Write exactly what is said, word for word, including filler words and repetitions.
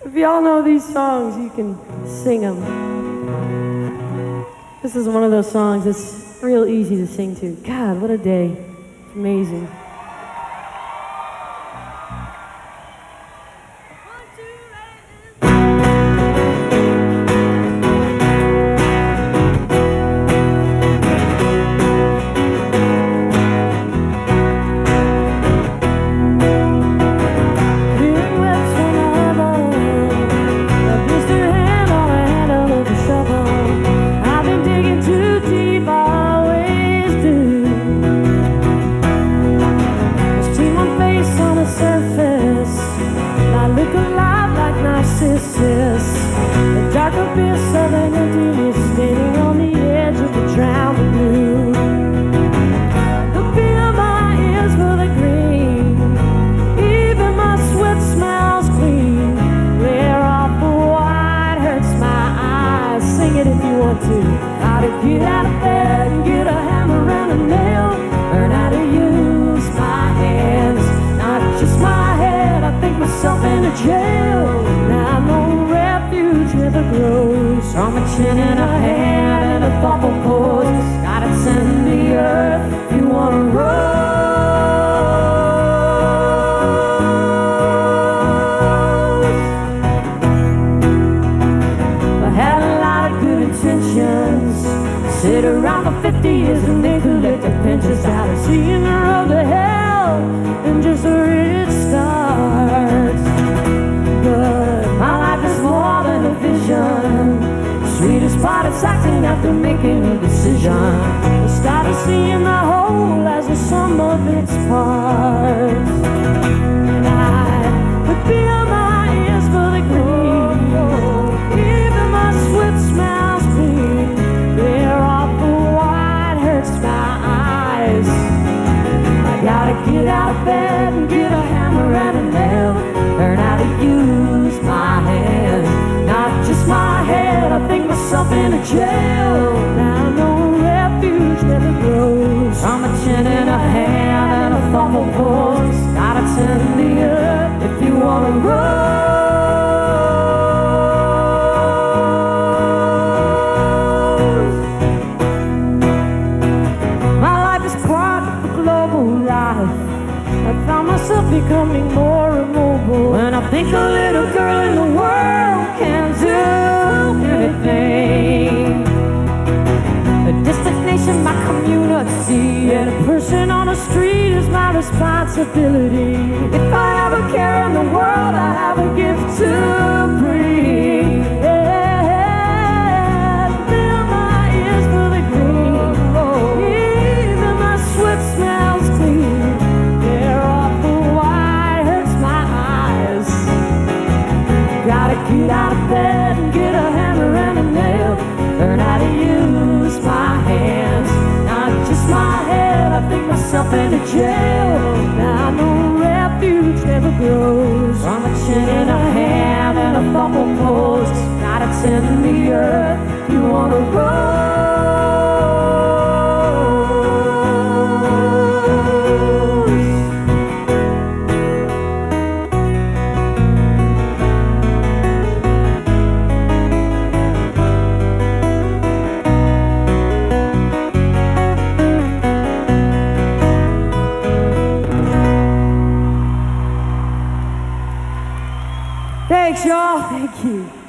If y'all know these songs, you can sing them. This is one of those songs that's real easy to sing to. God, what a day. It's amazing. The dark abyss of an emptiness standing on the edge of the drowning blue. Look beyond my ears for the green. Even my sweat smells clean. Where off the white hurts my eyes. Sing it if you want to. How to get out of bed and get a hammer and a nail. Learn how to use my hands, not just my head. I think myself in a jail. Now I know never grows. From a chin in a hand and a thoughtful pose. Gotta send the earth if you wanna rose. I had a lot of good intentions. Sit around for fifty years and they collect their pensions. Out of seeing the road to hell and just where it starts. But my life is more than a vision. Sweetest part is acting after making a decision. I started seeing the whole as the sum of its parts. And I look beyond my ears for the green. Even my sweat smells clean. There off the white hurts my eyes. I gotta get out of bed and get a hammer and a nail. Learn how to use my hands, not just my head. I think myself in a jail. Now no refuge never grows. From a chin in a hand and a thoughtful pose. Gotta tend the earth if you wanna rose. My life is part of the global life. I found myself becoming more immobile. When I think a little girl in the world can do anything. A destination, my community, and a person on the street is my responsibility. If I have a care in the world, I have a gift to bring. Yeah, fill my ears for the green. Even my sweat smells clean. They're off the white hurts my eyes. Gotta get out of bed and get a hammer and a nail. Learn how to use my hands, not just my head. I think myself in a jail. Now no refuge never grows. From a chin in a hand and a thoughtful pose. Gotta tend the earth you wanna rose. Thanks, y'all. Thank you.